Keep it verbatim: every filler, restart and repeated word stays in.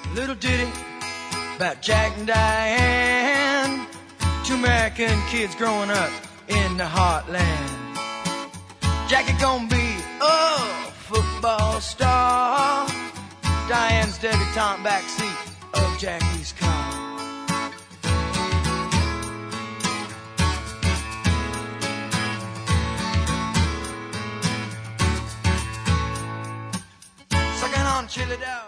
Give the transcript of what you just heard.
Little ditty about Jack and Diane, two American kids growing up in the heartland. Jackie gonna be a football star, Diane's debutante backseat of Jackie's car. Sucking on chili dog.